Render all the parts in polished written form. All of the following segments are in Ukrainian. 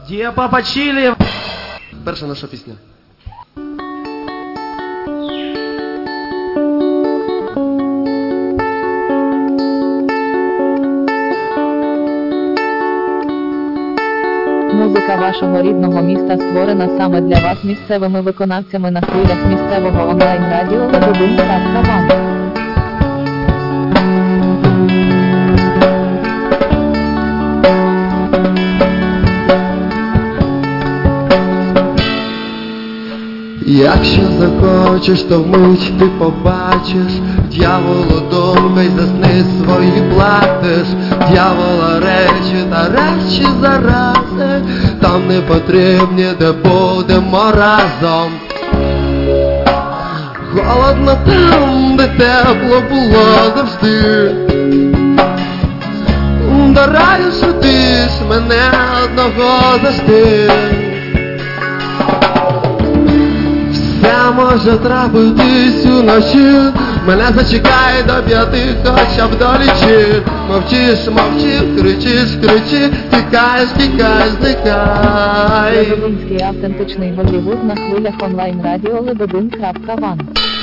Где папа Чили? Перша наша пісня. Музика вашого рідного міста створена саме для вас місцевими виконавцями на хвилях місцевого онлайн-радіо Лебедин.Ван. Якщо захочеш, то вмить ти побачиш дьяволу дом, весь засни свої платиш. Дьявола речі та речі зарази, там не потрібні, де будемо разом. Холодно там, де тепло було завжди. До раю судиш мене одного завжди. Все може трапитись уночі, мене зачекай до 5, хоча б долічи. Мовчиш, мовчиш, кричиш, кричи, тікаєш, тікаєш, зникай. Лебединський автентичний Голлівуд на хвилях онлайн-радіо Лебедин.Ван.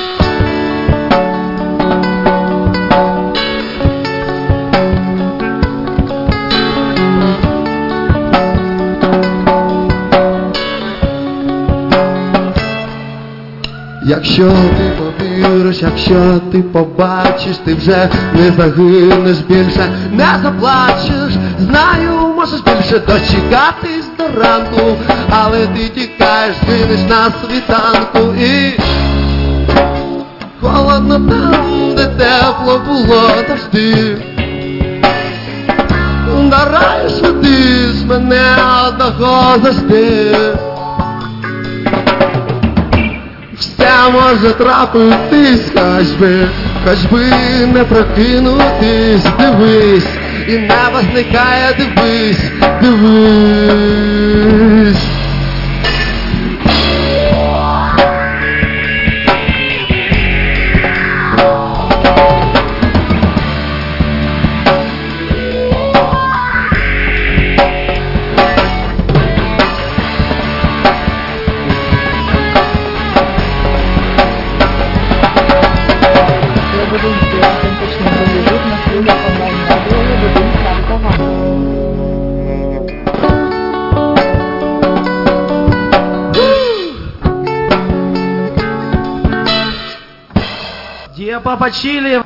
Якщо ти повіриш, якщо ти побачиш, ти вже не загинеш більше, не заплачеш. Знаю, можеш більше дочекатись до ранку, але ти тікаєш, гинеш на світанку. І холодно там, де тепло було завжди. До раю ведиш мене одного завжди. Все може трапитись, хоч би не прокинутись. Дивись, і небо зникає, дивись, дивись. Лебединський автентичний Голлівуд на хвилях онлайн-радіо Лебедин.Ван. Где папа Чили?